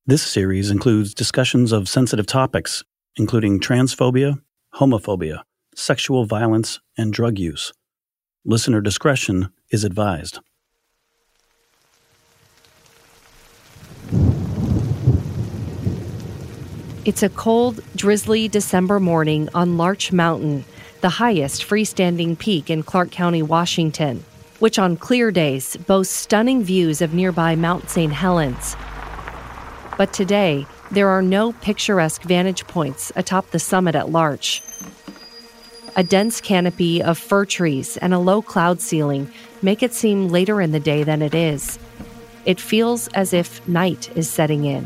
This series includes discussions of sensitive topics, including transphobia, homophobia, sexual violence, and drug use. Listener discretion is advised. It's a cold, drizzly December morning on Larch Mountain, the highest freestanding peak in Clark County, Washington, which on clear days boasts stunning views of nearby Mount St. Helens. But today, there are no picturesque vantage points atop the summit at Larch. A dense canopy of fir trees and a low cloud ceiling make it seem later in the day than it is. It feels as if night is setting in.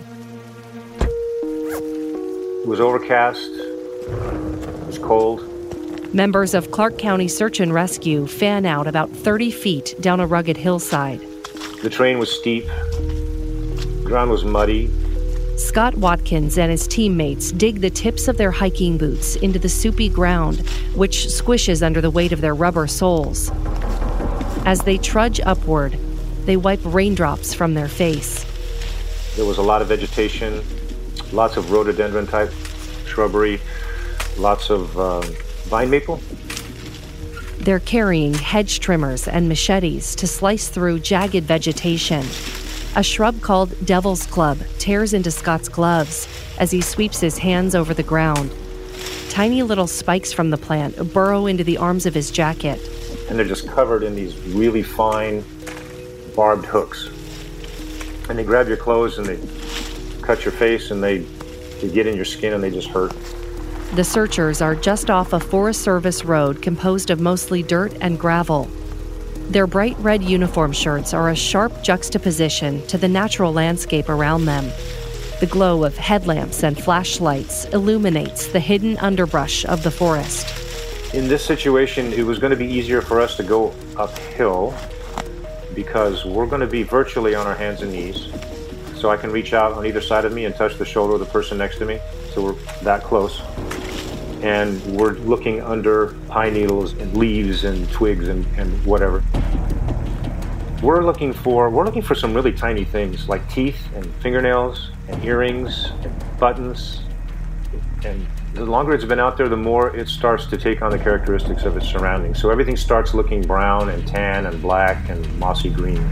It was overcast. It was cold. Members of Clark County Search and Rescue fan out about 30 feet down a rugged hillside. The terrain was steep. The ground was muddy. Scott Watkins and his teammates dig the tips of their hiking boots into the soupy ground, which squishes under the weight of their rubber soles. As they trudge upward, they wipe raindrops from their face. There was a lot of vegetation, lots of rhododendron-type shrubbery, lots of vine maple. They're carrying hedge trimmers and machetes to slice through jagged vegetation. A shrub called Devil's Club tears into Scott's gloves as he sweeps his hands over the ground. Tiny little spikes from the plant burrow into the arms of his jacket. And they're just covered in these really fine, barbed hooks. And they grab your clothes and they cut your face and they get in your skin and they just hurt. The searchers are just off a Forest Service road composed of mostly dirt and gravel. Their bright red uniform shirts are a sharp juxtaposition to the natural landscape around them. The glow of headlamps and flashlights illuminates the hidden underbrush of the forest. In this situation, it was going to be easier for us to go uphill because we're going to be virtually on our hands and knees. So I can reach out on either side of me and touch the shoulder of the person next to me. So we're that close. And we're looking under pine needles and leaves and twigs and whatever. We're looking for some really tiny things like teeth and fingernails and earrings and buttons. And the longer it's been out there, the more it starts to take on the characteristics of its surroundings. So everything starts looking brown and tan and black and mossy green.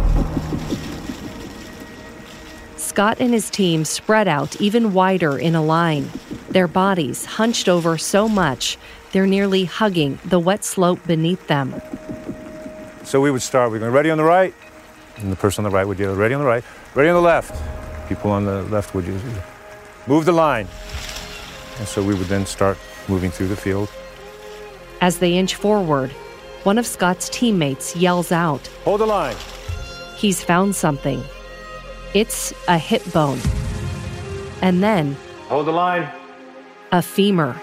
Scott and his team spread out even wider in a line, their bodies hunched over so much they're nearly hugging the wet slope beneath them. So we would start, we'd go ready on the right, and the person on the right would yell, ready on the right, ready on the left. People on the left would just move the line. And so we would then start moving through the field. As they inch forward, one of Scott's teammates yells out, hold the line. He's found something. It's a hip bone. And then, hold the line. A femur.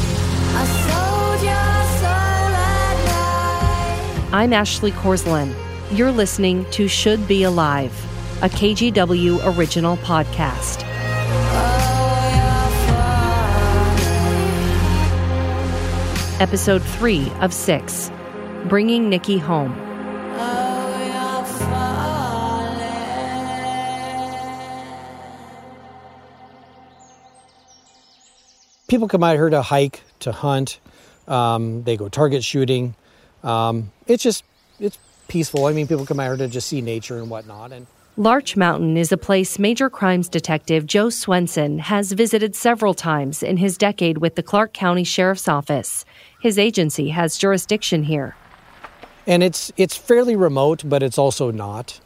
I'm Ashley Korslund. You're listening to Should Be Alive, a KGW original podcast. Episode 3 of 6, Bringing Nikki Home. People come out here to hike, to hunt. They go target shooting. It's peaceful. I mean, people come out here to just see nature and whatnot. Larch Mountain is a place Major Crimes Detective Joe Swenson has visited several times in his decade with the Clark County Sheriff's Office. His agency has jurisdiction here. And it's fairly remote, but it's also not.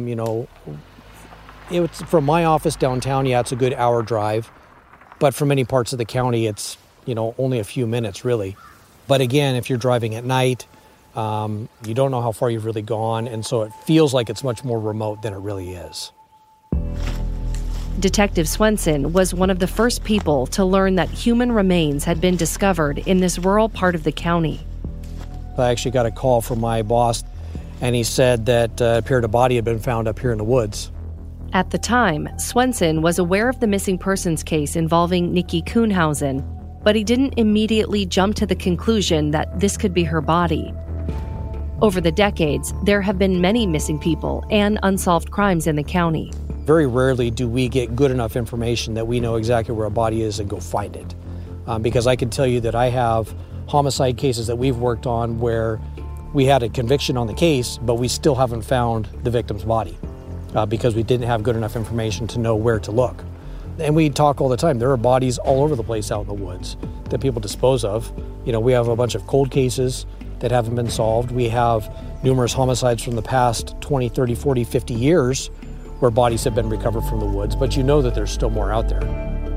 It's from my office downtown, it's a good hour drive. But for many parts of the county, it's, only a few minutes, really. But again, if you're driving at night, you don't know how far you've really gone, and so it feels like it's much more remote than it really is. Detective Swenson was one of the first people to learn that human remains had been discovered in this rural part of the county. I actually got a call from my boss, and he said that it appeared a body had been found up here in the woods. At the time, Swenson was aware of the missing persons case involving Nikki Kuhnhausen, but he didn't immediately jump to the conclusion that this could be her body. Over the decades, there have been many missing people and unsolved crimes in the county. Very rarely do we get good enough information that we know exactly where a body is and go find it. Because I can tell you that I have homicide cases that we've worked on where we had a conviction on the case, but we still haven't found the victim's body because we didn't have good enough information to know where to look. And we talk all the time. There are bodies all over the place out in the woods that people dispose of. You know, we have a bunch of cold cases that haven't been solved. We have numerous homicides from the past 20, 30, 40, 50 years where bodies have been recovered from the woods, but you know that there's still more out there.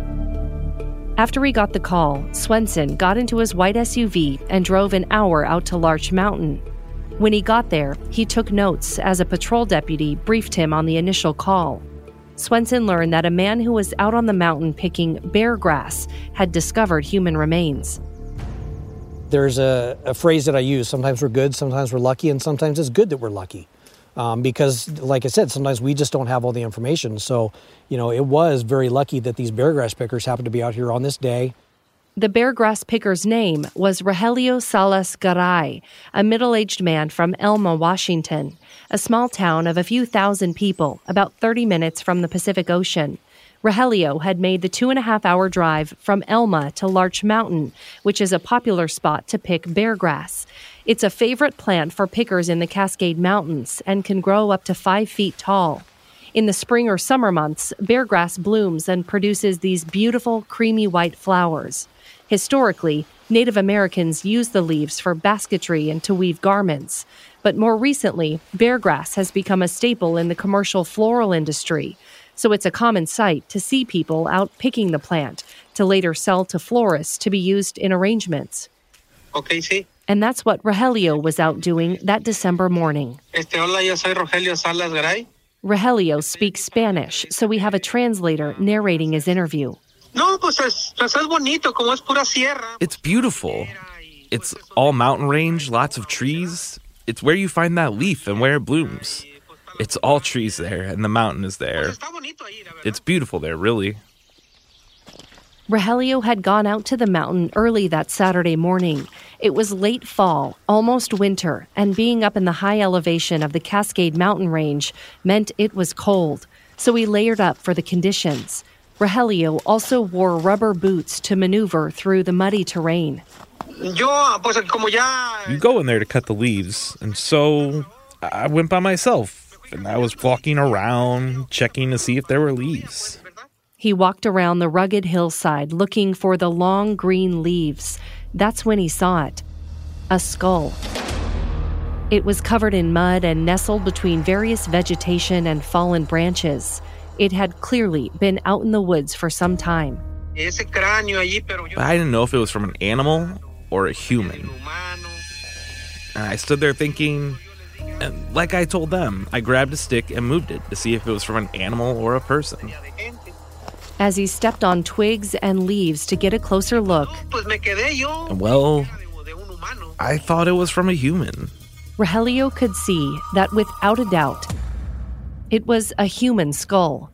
After he got the call, Swenson got into his white SUV and drove an hour out to Larch Mountain. When he got there, he took notes as a patrol deputy briefed him on the initial call. Swenson learned that a man who was out on the mountain picking bear grass had discovered human remains. There's a phrase that I use. Sometimes we're good, sometimes we're lucky, and sometimes it's good that we're lucky. Because, like I said, sometimes we just don't have all the information. So, you know, it was very lucky that these bear grass pickers happened to be out here on this day. The bear grass picker's name was Rogelio Salas Garay, a middle-aged man from Elma, Washington, a small town of a few thousand people, about 30 minutes from the Pacific Ocean. Rogelio had made the 2.5-hour drive from Elma to Larch Mountain, which is a popular spot to pick bear grass. It's a favorite plant for pickers in the Cascade Mountains and can grow up to 5 feet tall. In the spring or summer months, bear grass blooms and produces these beautiful, creamy white flowers. Historically, Native Americans used the leaves for basketry and to weave garments. But more recently, bear grass has become a staple in the commercial floral industry. So it's a common sight to see people out picking the plant to later sell to florists to be used in arrangements. Okay, sí. And that's what Rogelio was out doing that December morning. Hola, yo soy Rogelio Salas Garay. Rogelio speaks Spanish, so we have a translator narrating his interview. No, pues es bonito, como es pura sierra. It's beautiful. It's all mountain range, lots of trees. It's where you find that leaf and where it blooms. It's all trees there, and the mountain is there. It's beautiful there, really. Rogelio had gone out to the mountain early that Saturday morning. It was late fall, almost winter, and being up in the high elevation of the Cascade Mountain Range meant it was cold, so he layered up for the conditions. Rogelio also wore rubber boots to maneuver through the muddy terrain. You go in there to cut the leaves, and so I went by myself, and I was walking around, checking to see if there were leaves. He walked around the rugged hillside looking for the long green leaves. That's when he saw it. A skull. It was covered in mud and nestled between various vegetation and fallen branches. It had clearly been out in the woods for some time. But I didn't know if it was from an animal or a human. And I stood there thinking, and like I told them, I grabbed a stick and moved it to see if it was from an animal or a person. As he stepped on twigs and leaves to get a closer look, well, I thought it was from a human. Rogelio could see that without a doubt, it was a human skull.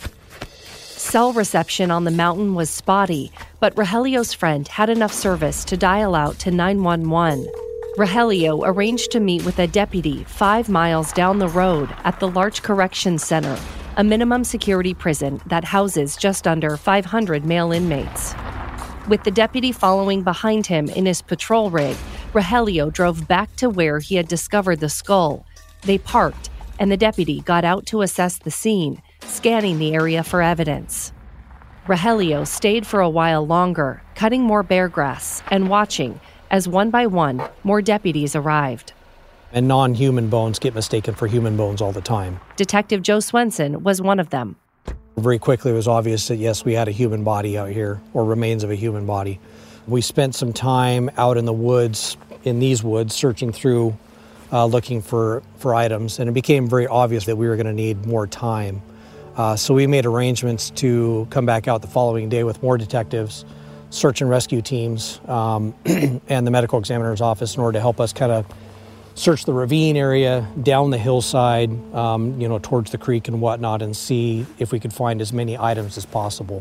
Cell reception on the mountain was spotty, but Rogelio's friend had enough service to dial out to 911. Rogelio arranged to meet with a deputy 5 miles down the road at the Larch Correction Center, a minimum security prison that houses just under 500 male inmates. With the deputy following behind him in his patrol rig, Rogelio drove back to where he had discovered the skull. They parked, and the deputy got out to assess the scene, scanning the area for evidence. Rogelio stayed for a while longer, cutting more bear grass and watching as one by one more deputies arrived. And non-human bones get mistaken for human bones all the time. Detective Joe Swenson was one of them. Very quickly it was obvious that yes, we had a human body out here, or remains of a human body. We spent some time out in the woods, in these woods, searching through, looking for items, and it became very obvious that we were going to need more time. So we made arrangements to come back out the following day with more detectives, search and rescue teams, and the medical examiner's office in order to help us kind of search the ravine area, down the hillside, towards the creek and whatnot, and see if we could find as many items as possible.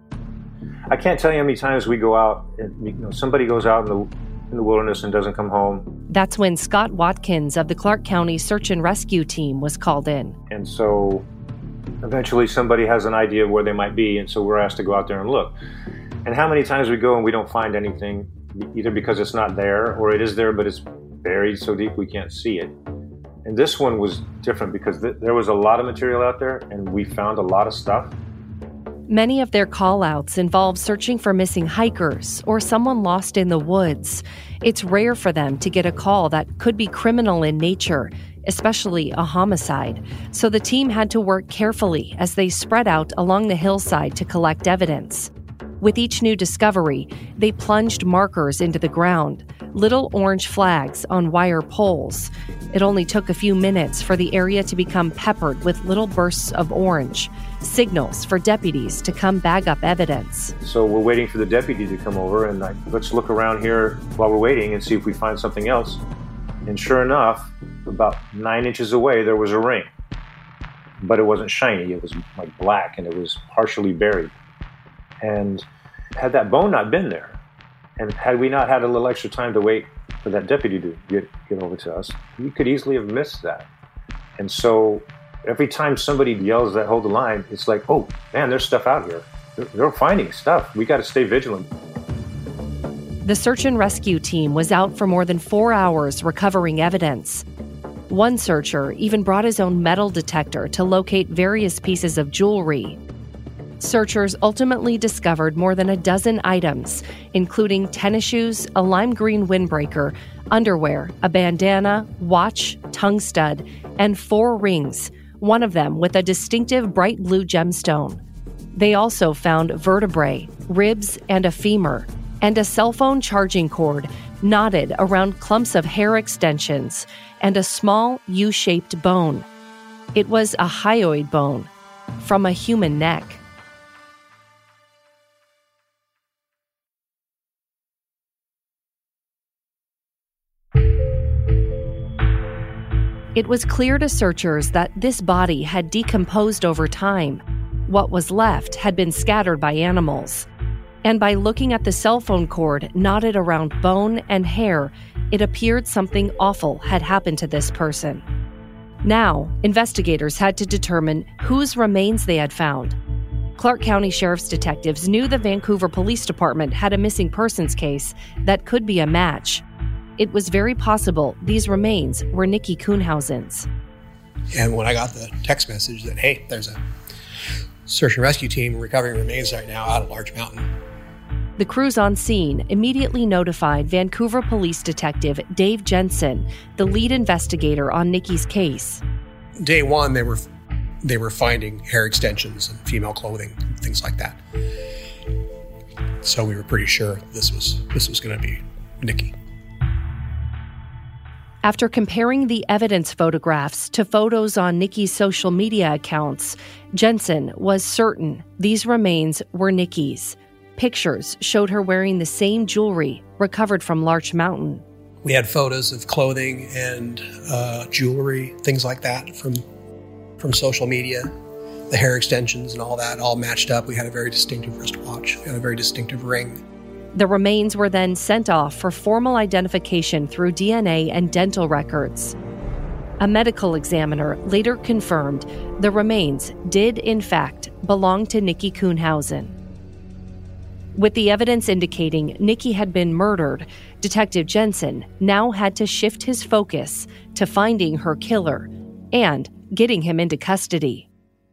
I can't tell you how many times we go out and somebody goes out in the wilderness and doesn't come home. That's when Scott Watkins of the Clark County Search and Rescue Team was called in. And so Eventually somebody has an idea of where they might be, and so we're asked to go out there and look. And how many times we go and we don't find anything, either because it's not there or it is there but it's buried so deep we can't see it. And this one was different because there was a lot of material out there and we found a lot of stuff. Many of their call-outs involve searching for missing hikers or someone lost in the woods. It's rare for them to get a call that could be criminal in nature, especially a homicide. So the team had to work carefully as they spread out along the hillside to collect evidence. With each new discovery, they plunged markers into the ground, little orange flags on wire poles. It only took a few minutes for the area to become peppered with little bursts of orange, signals for deputies to come bag up evidence. So we're waiting for the deputy to come over and let's look around here while we're waiting and see if we find something else. And sure enough, about 9 inches away, there was a ring. But it wasn't shiny, it was like black and it was partially buried. And had that bone not been there, and had we not had a little extra time to wait for that deputy to get over to us, we could easily have missed that. And so every time somebody yells that hold the line, it's like, oh man, there's stuff out here. They're finding stuff. We got to stay vigilant. The search and rescue team was out for more than 4 hours recovering evidence. One searcher even brought his own metal detector to locate various pieces of jewelry. Searchers ultimately discovered more than a dozen items, including tennis shoes, a lime green windbreaker, underwear, a bandana, watch, tongue stud, and 4 rings, one of them with a distinctive bright blue gemstone. They also found vertebrae, ribs, and a femur, and a cell phone charging cord knotted around clumps of hair extensions, and a small U-shaped bone. It was a hyoid bone from a human neck. It was clear to searchers that this body had decomposed over time. What was left had been scattered by animals. And by looking at the cell phone cord knotted around bone and hair, it appeared something awful had happened to this person. Now, investigators had to determine whose remains they had found. Clark County Sheriff's detectives knew the Vancouver Police Department had a missing persons case that could be a match. It was very possible these remains were Nikki Kuhnhausen's. And when I got the text message that, hey, there's a search and rescue team recovering remains right now out of Larch Mountain. The crews on scene immediately notified Vancouver Police Detective Dave Jensen, the lead investigator on Nikki's case. Day one, they were finding hair extensions and female clothing, things like that. So we were pretty sure this was going to be Nikki. After comparing the evidence photographs to photos on Nikki's social media accounts, Jensen was certain these remains were Nikki's. Pictures showed her wearing the same jewelry recovered from Larch Mountain. We had photos of clothing and jewelry, things like that from social media. The hair extensions and all that all matched up. We had a very distinctive wristwatch. We had a very distinctive ring. The remains were then sent off for formal identification through DNA and dental records. A medical examiner later confirmed the remains did, in fact, belong to Nikki Kuhnhausen. With the evidence indicating Nikki had been murdered, Detective Jensen now had to shift his focus to finding her killer and getting him into custody.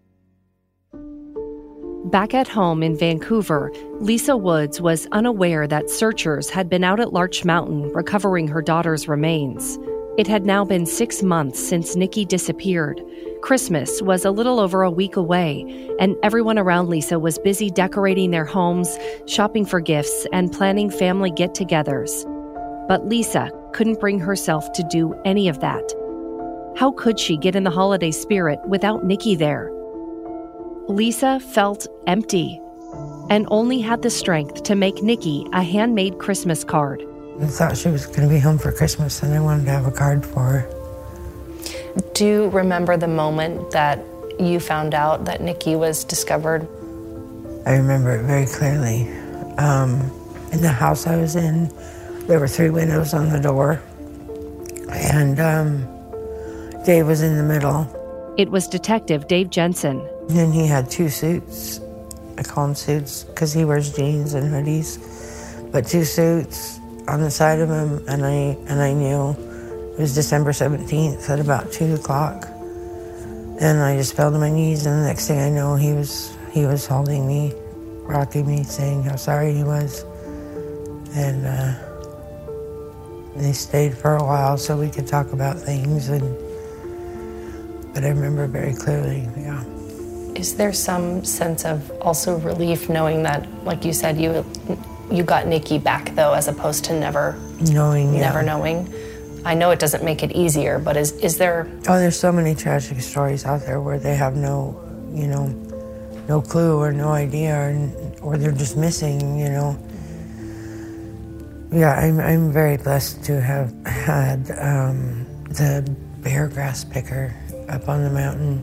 Back at home in Vancouver, Lisa Woods was unaware that searchers had been out at Larch Mountain recovering her daughter's remains. It had now been 6 months since Nikki disappeared. Christmas was a little over a week away, and everyone around Lisa was busy decorating their homes, shopping for gifts, and planning family get-togethers. But Lisa couldn't bring herself to do any of that. How could she get in the holiday spirit without Nikki there? Lisa felt empty and only had the strength to make Nikki a handmade Christmas card. I thought she was going to be home for Christmas, and I wanted to have a card for her. Do you remember the moment that you found out that Nikki was discovered? I remember it very clearly. In the house I was in, there were 3 windows on the door, and Dave was in the middle. It was Detective Dave Jensen, And he had 2 suits. I call them suits because he wears jeans and hoodies. But 2 suits on the side of him, and I knew it was December 17th at about 2 o'clock. And I just fell to my knees, and the next thing I know, he was holding me, rocking me, saying how sorry he was. And they stayed for a while so we could talk about things. But I remember very clearly, yeah. Is there some sense of also relief knowing that, like you said, you got Nikki back, though, as opposed to never knowing? I know it doesn't make it easier, but is there... Oh, there's so many tragic stories out there where they have no clue or no idea, or they're just missing, Yeah, I'm very blessed to have had the bear grass picker up on the mountain.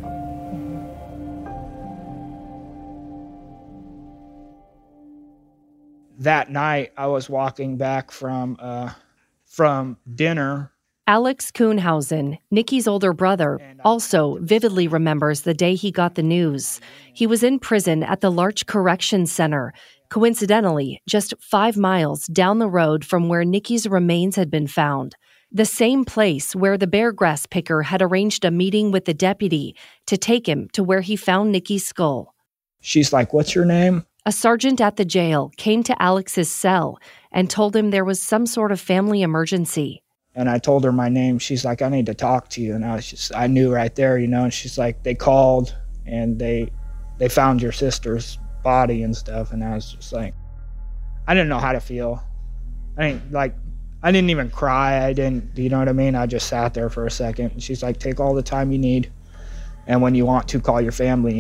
That night, I was walking back from dinner. Alex Kuhnhausen, Nikki's older brother, also vividly remembers the day he got the news. He was in prison at the Larch Correction Center, coincidentally, just 5 miles down the road from where Nikki's remains had been found. The same place where the bear grass picker had arranged a meeting with the deputy to take him to where he found Nikki's skull. She's like, "What's your name?" A sergeant at the jail came to Alex's cell and told him there was some sort of family emergency. And I told her my name. She's like, "I need to talk to you." And I knew right there, and she's like, "They called and they found your sister's body and stuff." And I was just like, I didn't know how to feel. I didn't even cry. I didn't, you know what I mean? I just sat there for a second. And she's like, "Take all the time you need. And when you want to, call your family,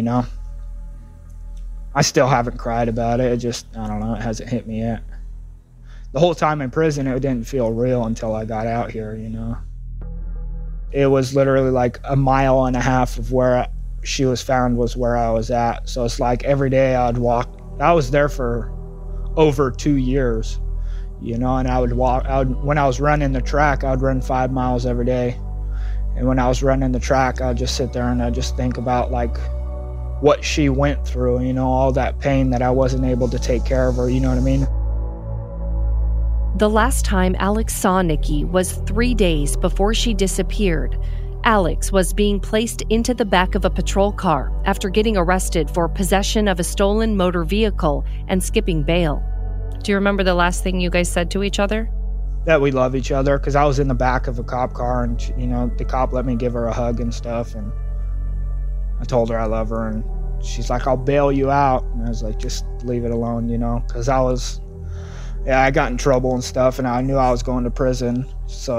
I still haven't cried about it. It just, I don't know, it hasn't hit me yet. The whole time in prison, it didn't feel real until I got out here, It was literally like 1.5 miles of where she was found was where I was at. So it's like every day I'd walk. I was there for over 2 years, and I would walk. When I was running the track, I'd run 5 miles every day. And when I was running the track, I'd just sit there and I'd just think about what she went through, all that pain that I wasn't able to take care of her, you know what I mean? The last time Alex saw Nikki was 3 days before she disappeared. Alex was being placed into the back of a patrol car after getting arrested for possession of a stolen motor vehicle and skipping bail. Do you remember the last thing you guys said to each other? That we love each other, because I was in the back of a cop car and, the cop let me give her a hug and stuff, and I told her I love her, and she's like, "I'll bail you out." And I was like, "Just leave it alone," because I got in trouble and stuff, and I knew I was going to prison. So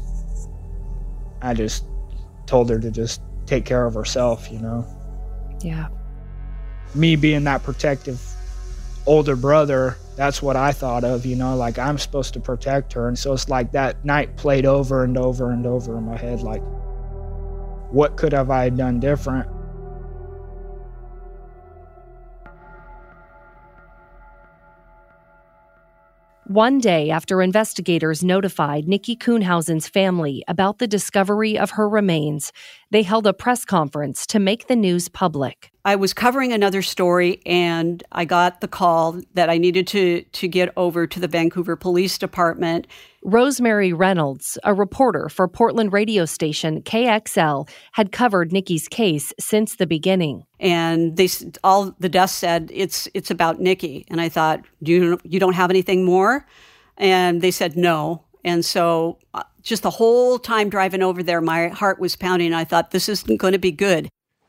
I just told her to just take care of herself, Yeah. Me being that protective older brother, that's what I thought of, I'm supposed to protect her. And so it's like that night played over and over and over in my head, what could have I done different? One day after investigators notified Nikki Kuhnhausen's family about the discovery of her remains, they held a press conference to make the news public. I was covering another story, and I got the call that I needed to get over to the Vancouver Police Department. Rosemary Reynolds, a reporter for Portland radio station KXL, had covered Nikki's case since the beginning. And all the desk said, it's about Nikki. And I thought, you don't have anything more? And they said no. And so just the whole time driving over there, my heart was pounding. I thought, this isn't going to be good.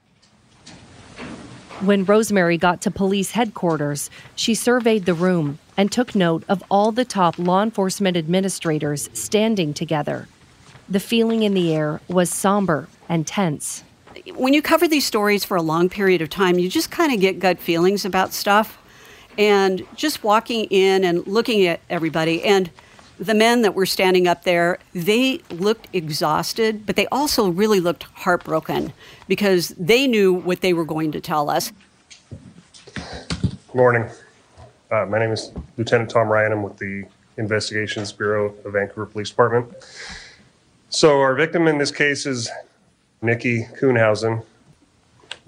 When Rosemary got to police headquarters, she surveyed the room and took note of all the top law enforcement administrators standing together. The feeling in the air was somber and tense. When you cover these stories for a long period of time, you just kind of get gut feelings about stuff. And just walking in and looking at everybody, and the men that were standing up there, they looked exhausted, but they also really looked heartbroken because they knew what they were going to tell us. Good morning. My name is Lieutenant Tom Ryan. I'm with the Investigations Bureau of Vancouver Police Department. So our victim in this case is Nikki Kuhnhausen.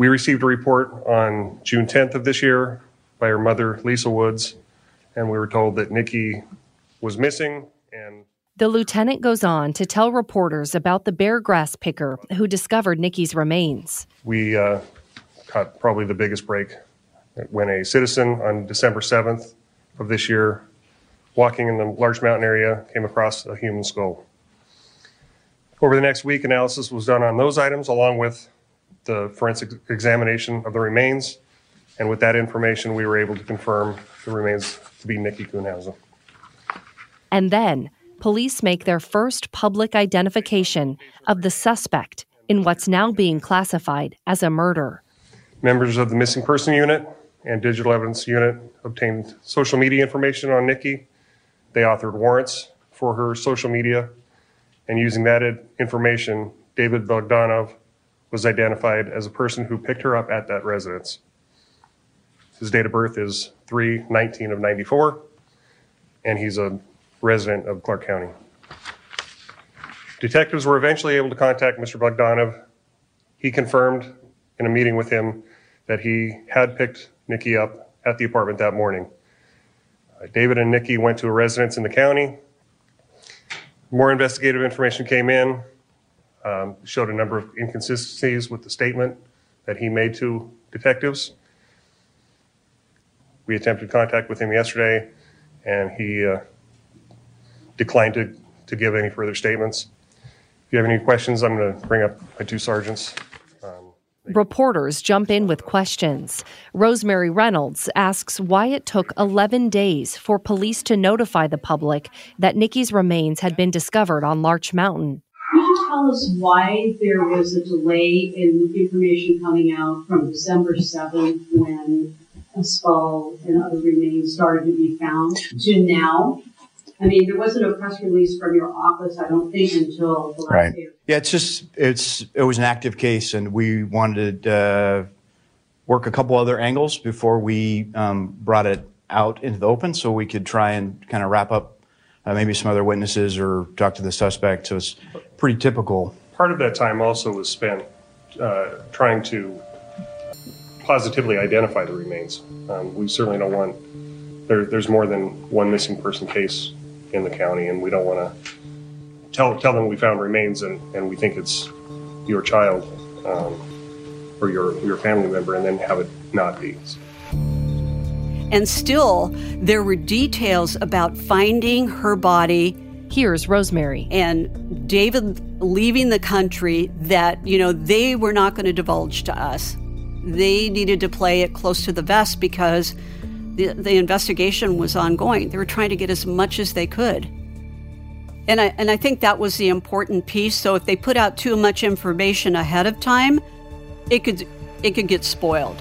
We received a report on June 10th of this year by her mother, Lisa Woods, and we were told that Nikki was missing. And the lieutenant goes on to tell reporters about the bear grass picker who discovered Nikki's remains. We caught probably the biggest break when a citizen on December 7th of this year, walking in the Larch Mountain area, came across a human skull. Over the next week, analysis was done on those items along with the forensic examination of the remains. And with that information, we were able to confirm the remains to be Nikki Kuhnhausen. And then police make their first public identification of the suspect in what's now being classified as a murder. Members of the Missing Person Unit and Digital Evidence Unit obtained social media information on Nikki. They authored warrants for her social media. And using that information, David Bogdanov was identified as a person who picked her up at that residence. His date of birth is 3/19 of 94, and he's a resident of Clark County. Detectives were eventually able to contact Mr. Bogdanov. He confirmed in a meeting with him that he had picked Nikki up at the apartment that morning. David and Nikki went to a residence in the county. More investigative information came in, showed a number of inconsistencies with the statement that he made to detectives. We attempted contact with him yesterday, and he declined to give any further statements. If you have any questions, I'm going to bring up my two sergeants. Reporters jump in with questions. Rosemary Reynolds asks why it took 11 days for police to notify the public that Nikki's remains had been discovered on Larch Mountain. Could you tell us why there was a delay in information coming out from December 7th when a skull and other remains started to be found to now? I mean, there wasn't a press release from your office, I don't think, until the last day. Yeah, it was an active case, and we wanted to work a couple other angles before we brought it out into the open, so we could try and kind of wrap up maybe some other witnesses or talk to the suspect. So it's pretty typical. Part of that time also was spent trying to positively identify the remains. We certainly don't want there's more than one missing person case in the county, and we don't want to tell them we found remains and we think it's your child or your family member, and then have it not be. And still, there were details about finding her body. Here's Rosemary. And David leaving the country that, they were not going to divulge to us. They needed to play it close to the vest because the investigation was ongoing. They were trying to get as much as they could. And I think that was the important piece. So if they put out too much information ahead of time, it could get spoiled.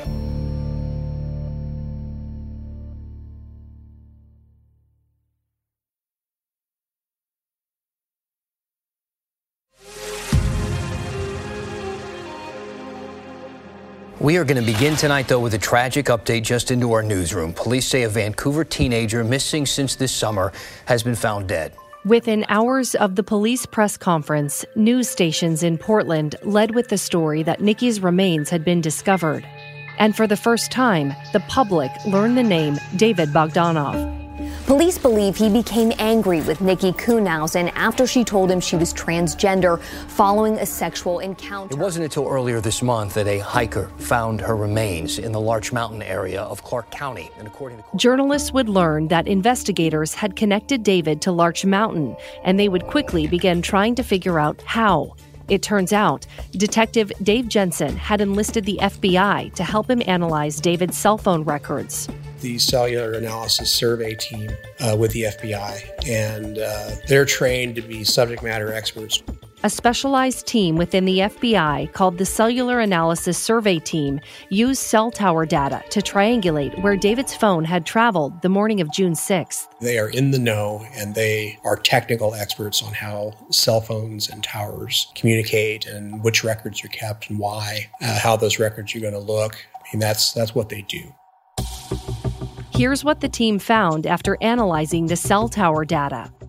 We are going to begin tonight, though, with a tragic update just into our newsroom. Police say a Vancouver teenager missing since this summer has been found dead. Within hours of the police press conference, news stations in Portland led with the story that Nikki's remains had been discovered. And for the first time, the public learned the name David Bogdanov. Police believe he became angry with Nikki Kuhnhausen after she told him she was transgender following a sexual encounter. It wasn't until earlier this month that a hiker found her remains in the Larch Mountain area of Clark County. And according to journalists would learn that investigators had connected David to Larch Mountain, and they would quickly begin trying to figure out how. It turns out Detective Dave Jensen had enlisted the FBI to help him analyze David's cell phone records. The cellular analysis survey team with the FBI, and they're trained to be subject matter experts. A specialized team within the FBI called the Cellular Analysis Survey Team used cell tower data to triangulate where David's phone had traveled the morning of June 6th. They are in the know, and they are technical experts on how cell phones and towers communicate and which records are kept and why, how those records are going to look. I mean, that's what they do. Here's what the team found after analyzing the cell tower data.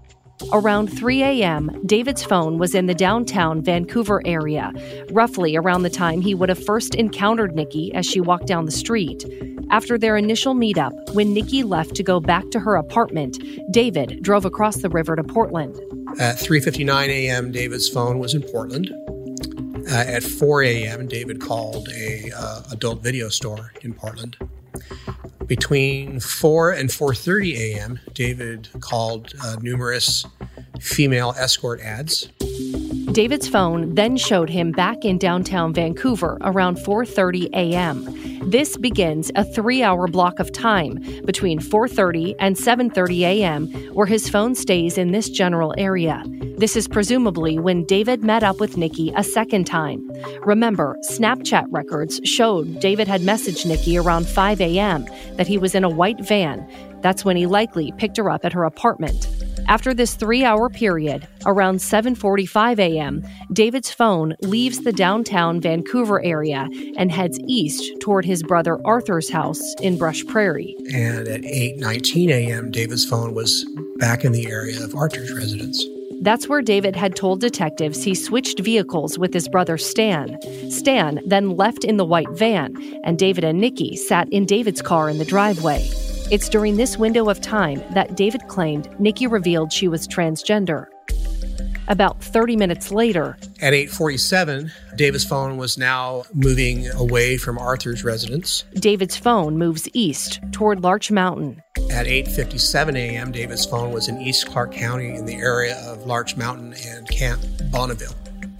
Around 3 a.m., David's phone was in the downtown Vancouver area, roughly around the time he would have first encountered Nikki as she walked down the street. After their initial meetup, when Nikki left to go back to her apartment, David drove across the river to Portland. At 3:59 a.m., David's phone was in Portland. At 4 a.m., David called a adult video store in Portland. Between 4 and 4:30 a.m., David called numerous female escort ads. David's phone then showed him back in downtown Vancouver around 4:30 a.m. This begins a 3-hour block of time between 4:30 and 7:30 a.m. where his phone stays in this general area. This is presumably when David met up with Nikki a second time. Remember, Snapchat records showed David had messaged Nikki around 5 a.m. that he was in a white van. That's when he likely picked her up at her apartment. After this 3-hour period, around 7:45 a.m., David's phone leaves the downtown Vancouver area and heads east toward his brother Arthur's house in Brush Prairie. And at 8:19 a.m., David's phone was back in the area of Arthur's residence. That's where David had told detectives he switched vehicles with his brother Stan. Stan then left in the white van, and David and Nikki sat in David's car in the driveway. It's during this window of time that David claimed Nikki revealed she was transgender. About 30 minutes later, at 8:47, David's phone was now moving away from Arthur's residence. David's phone moves east toward Larch Mountain. At 8:57 a.m., David's phone was in East Clark County in the area of Larch Mountain and Camp Bonneville.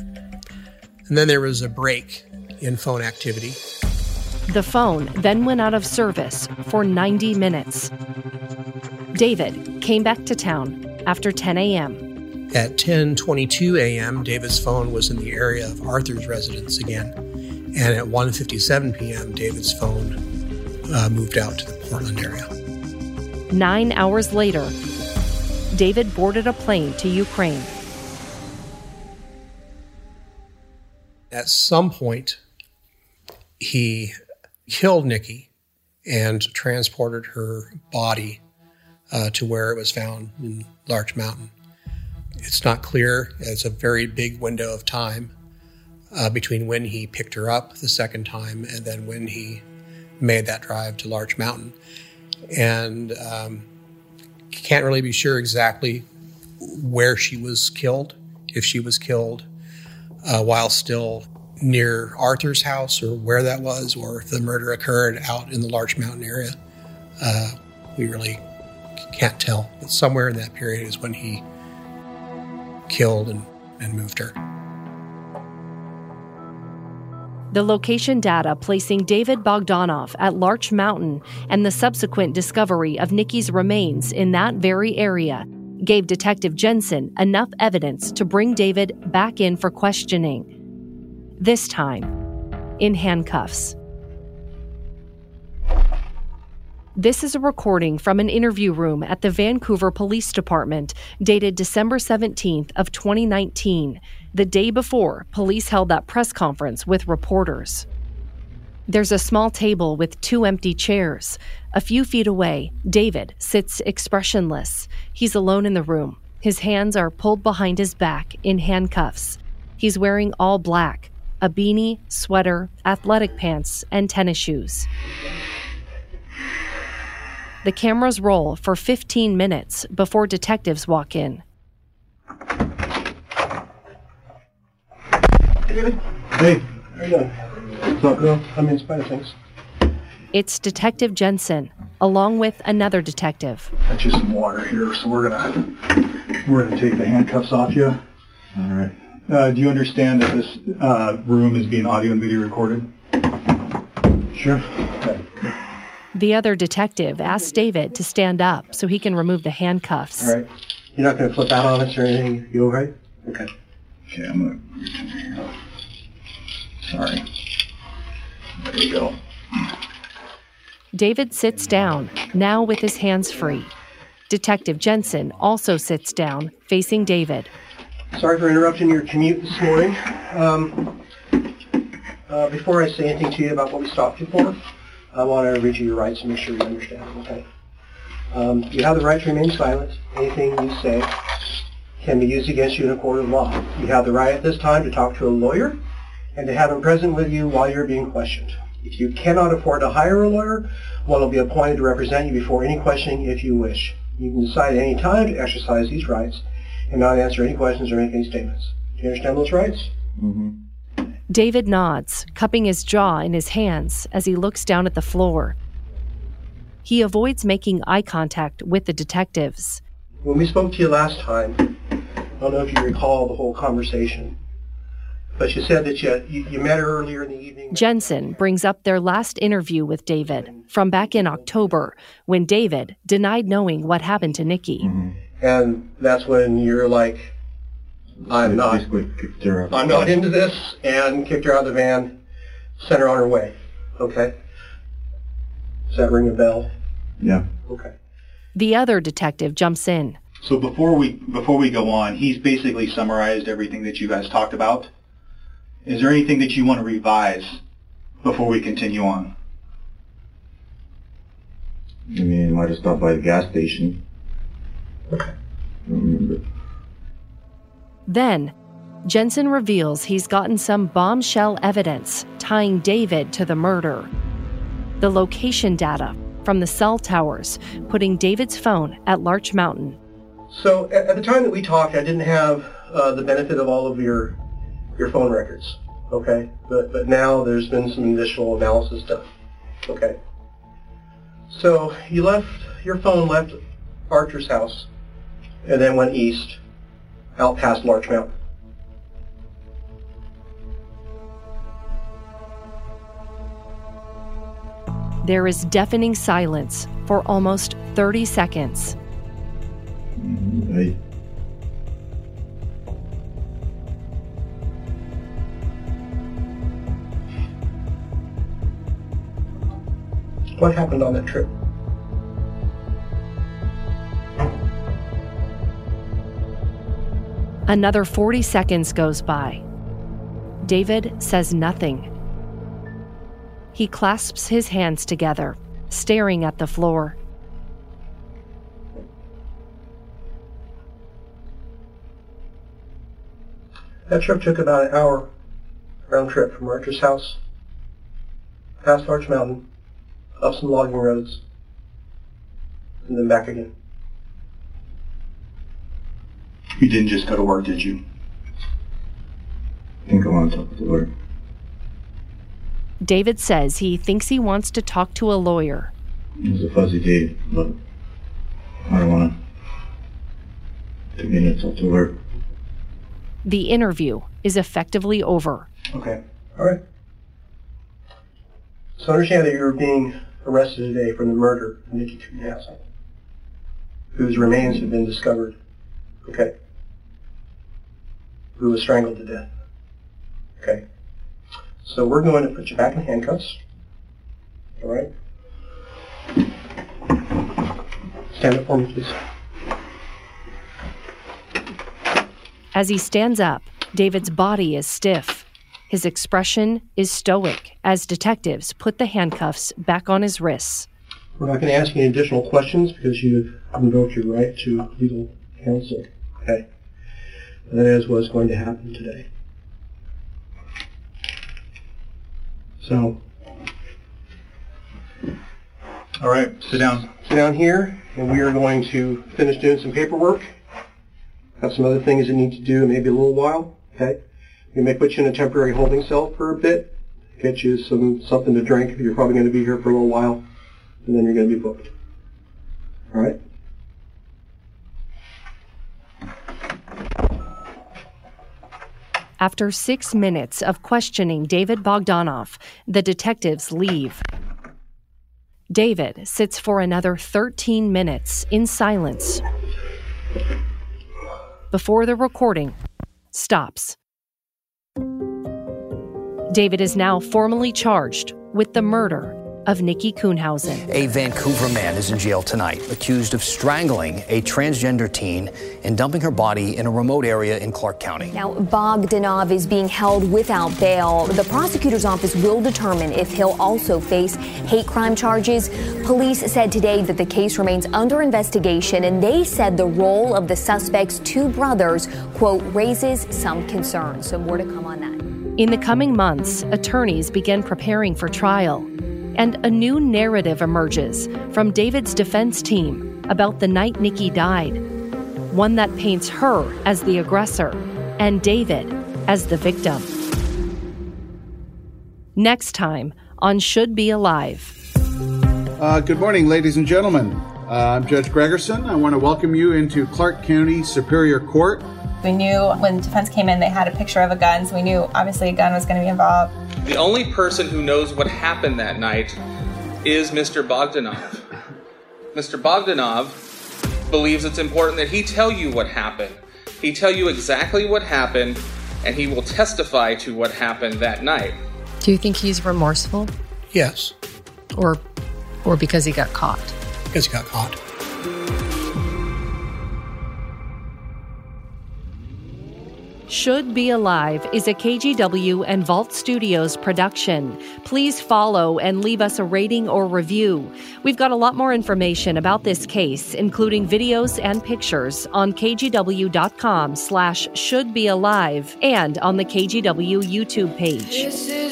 And then there was a break in phone activity. The phone then went out of service for 90 minutes. David came back to town after 10 a.m. At 10:22 a.m., David's phone was in the area of Arthur's residence again. And at 1:57 p.m., David's phone moved out to the Portland area. 9 hours later, David boarded a plane to Ukraine. At some point, he killed Nikki and transported her body to where it was found in Larch Mountain. It's not clear. It's a very big window of time between when he picked her up the second time and then when he made that drive to Larch Mountain. And can't really be sure exactly where she was killed, if she was killed while still near Arthur's house or where that was, or if the murder occurred out in the Larch Mountain area. We really can't tell. But somewhere in that period is when he killed and moved her. The location data placing David Bogdanov at Larch Mountain and the subsequent discovery of Nikki's remains in that very area gave Detective Jensen enough evidence to bring David back in for questioning. This time, in handcuffs. This is a recording from an interview room at the Vancouver Police Department dated December 17th of 2019, the day before police held that press conference with reporters. There's a small table with 2 empty chairs. A few feet away, David sits expressionless. He's alone in the room. His hands are pulled behind his back in handcuffs. He's wearing all black, a beanie, sweater, athletic pants, and tennis shoes. The cameras roll for 15 minutes before detectives walk in. Hey, David. Hey, how are you doing? What's up, girl? I'm in spite of things. It's Detective Jensen, along with another detective. Got you some water here, so we're gonna take the handcuffs off you. All right. Do you understand that this room is being audio and video recorded? Sure. Okay. The other detective asks David to stand up so he can remove the handcuffs. All right. You're not going to flip out on us or anything? You all right? Okay. Okay, I'm going to... Sorry. There you go. David sits down, now with his hands free. Detective Jensen also sits down, facing David. Sorry for interrupting your commute this morning. Before I say anything to you about what we stopped you for, I want to read you your rights and make sure you understand them, okay? You have the right to remain silent. Anything you say can be used against you in a court of law. You have the right at this time to talk to a lawyer and to have him present with you while you're being questioned. If you cannot afford to hire a lawyer, one will be appointed to represent you before any questioning if you wish. You can decide at any time to exercise these rights and not answer any questions or make any statements. Do you understand those rights? Mm-hmm. David nods, cupping his jaw in his hands as he looks down at the floor. He avoids making eye contact with the detectives. When we spoke to you last time, I don't know if you recall the whole conversation, but you said that you met her earlier in the evening. Jensen brings up their last interview with David from back in October, when David denied knowing what happened to Nikki. Mm-hmm. And that's when you're like, I'm not into this, and kicked her out of the van, sent her on her way. Okay? Does that ring a bell? Yeah. Okay. The other detective jumps in. So before we go on, he's basically summarized everything that you guys talked about. Is there anything that you want to revise before we continue on? I mean, I might have stopped by the gas station. Okay. I don't remember. Then, Jensen reveals he's gotten some bombshell evidence tying David to the murder. The location data from the cell towers, putting David's phone at Larch Mountain. So at the time that we talked, I didn't have the benefit of all of your phone records, okay? But now there's been some additional analysis done, okay? So your phone left Archer's house and then went east, out past Larch Mountain. There is deafening silence for almost 30 seconds. Right. What happened on that trip? Another 40 seconds goes by. David says nothing. He clasps his hands together, staring at the floor. That trip took about an hour round trip from Archer's house, past Larch Mountain, up some logging roads, and then back again. You didn't just go to work, did you? I think I want to talk to work. David says he thinks he wants to talk to a lawyer. It was a fuzzy day, but I don't want to get into talk to work. The interview is effectively over. Okay, all right. So understand that you're being arrested today for the murder of Nikki Kuhnhausen, whose remains have been discovered, okay, who was strangled to death, okay. So we're going to put you back in handcuffs, all right? Stand up for me, please. As he stands up, David's body is stiff. His expression is stoic as detectives put the handcuffs back on his wrists. We're not going to ask any additional questions because you've invoked your right to legal counsel, okay? And that is what's going to happen today. So, all right, sit down. Sit down here, and we are going to finish doing some paperwork. Have some other things that need to do, maybe a little while, okay? We may put you in a temporary holding cell for a bit, get you something to drink. You're probably going to be here for a little while, and then you're going to be booked. All right? After 6 minutes of questioning David Bogdanoff, the detectives leave. David sits for another 13 minutes in silence before the recording stops. David is now formally charged with the murder of Nikki Kuhnhausen. A Vancouver man is in jail tonight, accused of strangling a transgender teen and dumping her body in a remote area in Clark County. Now, Bogdanov is being held without bail. The prosecutor's office will determine if he'll also face hate crime charges. Police said today that the case remains under investigation, and they said the role of the suspect's two brothers, quote, raises some concern. So more to come on that. In the coming months, attorneys begin preparing for trial, and a new narrative emerges from David's defense team about the night Nikki died, one that paints her as the aggressor and David as the victim. Next time on Should Be Alive. Good morning, ladies and gentlemen. I'm Judge Gregerson. I want to welcome you into Clark County Superior Court. We knew when defense came in, they had a picture of a gun, so we knew obviously a gun was going to be involved. The only person who knows what happened that night is Mr. Bogdanov. Mr. Bogdanov believes it's important that he tell you what happened. He tell you exactly what happened, and he will testify to what happened that night. Do you think he's remorseful? Yes. Or because he got caught? Because he got caught. Should Be Alive is a KGW and Vault Studios production. Please follow and leave us a rating or review. We've got a lot more information about this case, including videos and pictures, on kgw.com/shouldbealive and on the KGW YouTube page.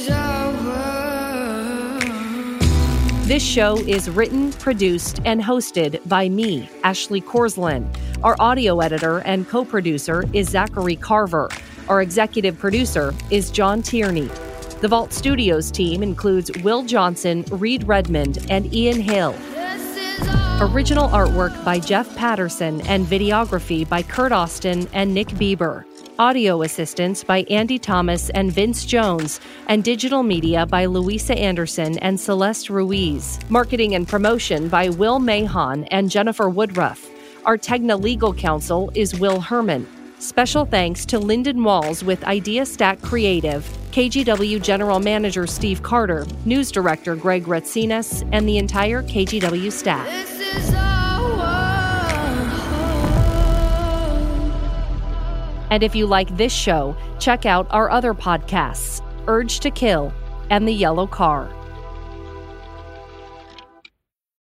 This show is written, produced, and hosted by me, Ashley Korsland. Our audio editor and co-producer is Zachary Carver. Our executive producer is John Tierney. The Vault Studios team includes Will Johnson, Reed Redmond, and Ian Hill. Original artwork by Jeff Patterson and videography by Kurt Austin and Nick Bieber. Audio assistance by Andy Thomas and Vince Jones, and digital media by Louisa Anderson and Celeste Ruiz. Marketing and promotion by Will Mahon and Jennifer Woodruff. Our Tegna legal counsel is Will Herman. Special thanks to Lyndon Walls with Idea Stack Creative, KGW General Manager Steve Carter, News Director Greg Retsinas, and the entire KGW staff. And if you like this show, check out our other podcasts, Urge to Kill and The Yellow Car.